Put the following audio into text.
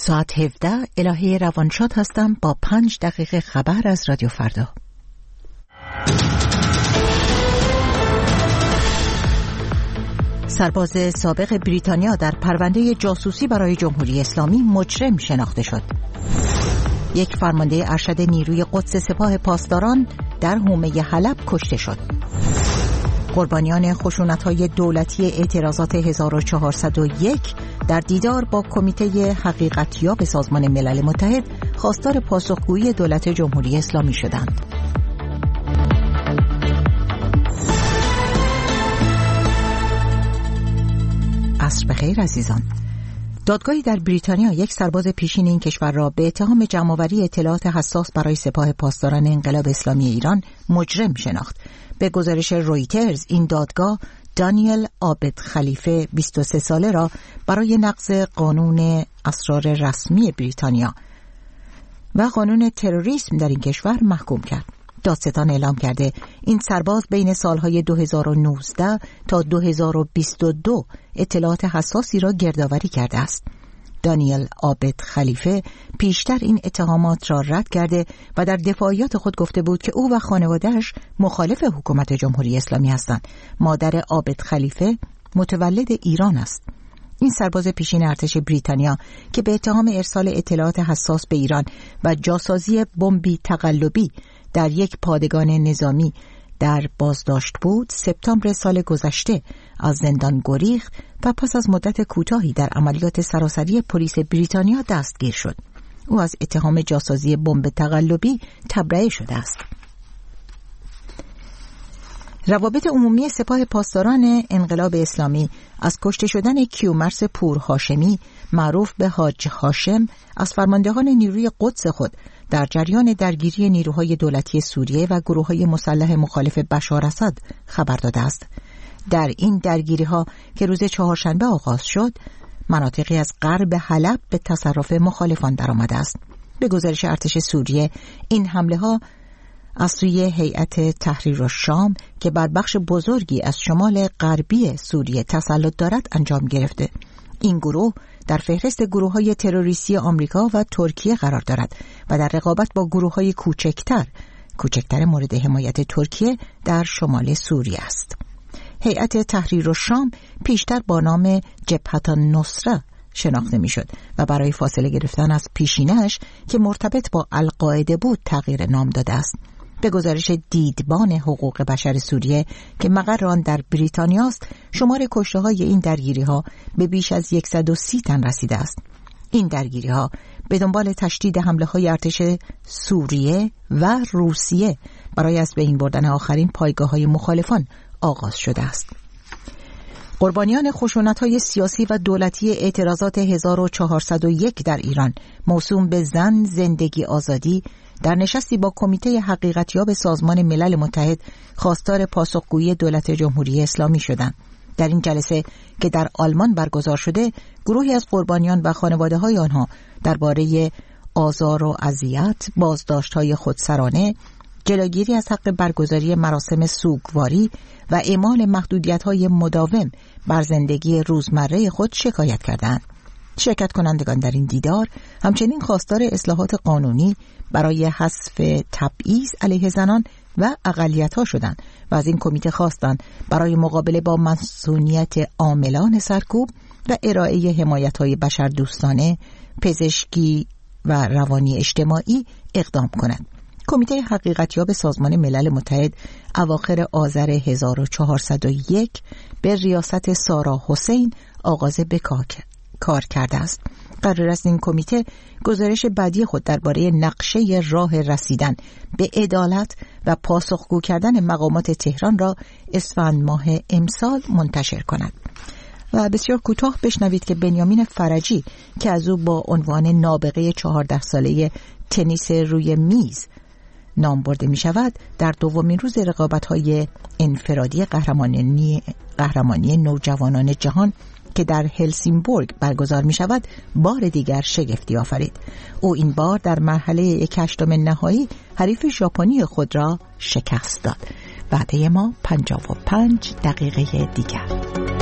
ساعت 17 الهه روانشاد هستم با 5 دقیقه خبر از رادیو فردا. سرباز سابق بریتانیا در پرونده جاسوسی برای جمهوری اسلامی مجرم شناخته شد. یک فرمانده ارشد نیروی قدس سپاه پاسداران در حومه حلب کشته شد. قربانیان خشونت‌های دولتی اعتراضات 1401 در دیدار با کمیته حقیقتیاب سازمان ملل متحد خواستار پاسخگویی دولت جمهوری اسلامی شدند. عصر بخیر عزیزان. دادگاهی در بریتانیا یک سرباز پیشین این کشور را به اتهام جمع‌آوری اطلاعات حساس برای سپاه پاسداران انقلاب اسلامی ایران مجرم شناخت. به گزارش رویترز این دادگاه دانیل عابد خلیفه 23 ساله را برای نقض قانون اسرار رسمی بریتانیا و قانون تروریسم در این کشور محکوم کرد. دادستان اعلام کرده این سرباز بین سالهای 2019 تا 2022 اطلاعات حساسی را گردآوری کرده است. دانیل عابد خلیفه پیشتر این اتهامات را رد کرده و در دفاعیات خود گفته بود که او و خانواده‌اش مخالف حکومت جمهوری اسلامی هستند. مادر عابد خلیفه متولد ایران است. این سرباز پیشین ارتش بریتانیا که به اتهام ارسال اطلاعات حساس به ایران و جاسازی بمبی تقلبی در یک پادگان نظامی در بازداشت بود، سپتامبر سال گذشته از زندان گریخت و پس از مدت کوتاهی در عملیات سراسری پلیس بریتانیا دستگیر شد. او از اتهام جاسازی بمب تقلبی تبرئه شده است. روابط عمومی سپاه پاسداران انقلاب اسلامی از کشته شدن کیومرث پور هاشمی معروف به حاج هاشم از فرماندهان نیروی قدس خود در جریان درگیری نیروهای دولتی سوریه و گروه‌های مسلح مخالف بشار اسد خبر داده است. در این درگیری‌ها که روز چهارشنبه آغاز شد، مناطقی از غرب حلب به تصرف مخالفان درآمده است. به گزارش ارتش سوریه، این حمله‌ها از سوی هیئت تحریر الشام که بر بخش بزرگی از شمال غربی سوریه تسلط دارد انجام گرفته. این گروه در فهرست گروه‌های تروریستی آمریکا و ترکیه قرار دارد و در رقابت با گروه‌های کوچکتر مورد حمایت ترکیه در شمال سوریه است. هیئت تحریر الشام پیشتر با نام جبهة النصره شناخته میشد و برای فاصله گرفتن از پیشینش که مرتبط با القاعده بود تغییر نام داده است. به گزارش دیدبان حقوق بشر سوریه که مقر آن در بریتانیا است، شمار کشته‌های این درگیری‌ها به بیش از 130 تن رسیده است. این درگیری‌ها به دنبال تشدید حمله‌های ارتش سوریه و روسیه برای از بین بردن آخرین پایگاه‌های مخالفان آغاز شده است. قربانیان خشونت‌های سیاسی و دولتی اعتراضات 1401 در ایران موسوم به زن، زندگی، آزادی در نشستی با کمیته حقیقتیاب سازمان ملل متحد خواستار پاسخگویی دولت جمهوری اسلامی شدند. در این جلسه که در آلمان برگزار شده، گروهی از قربانیان و خانواده‌های آنها درباره آزار و اذیت، بازداشت‌های خودسرانه، جلوگیری از حق برگزاری مراسم سوگواری و اعمال محدودیت‌های مداوم بر زندگی روزمره خود شکایت کردند. شرکت کنندگان در این دیدار همچنین خواستار اصلاحات قانونی برای حذف تبعیض علیه زنان و اقلیت‌ها شدند و از این کمیته خواستند برای مقابله با مسئولیت عاملان سرکوب و ارائه حمایت‌های بشردوستانه، پزشکی و روانی اجتماعی اقدام کند. کمیته حقیقتیاب سازمان ملل متحد اواخر آذر 1401 به ریاست سارا حسین آغاز به کار کرده است. قرار است این کمیته گزارش بعدی خود درباره نقشه راه رسیدن به عدالت و پاسخگو کردن مقامات تهران را اسفند ماه امسال منتشر کند. و بسیار کوتاه بشنوید که بنیامین فرجی که از او با عنوان نابغه 14 ساله تنیس روی میز نام برده می شود، در دومین روز رقابت‌های انفرادی قهرمانی نوجوانان جهان که در هلسینبورگ برگزار می شود بار دیگر شگفتی آفرید. او این بار در مرحله 1/8 نهایی حریف ژاپنی خود را شکست داد. وعده ما 55 دقیقه دیگر.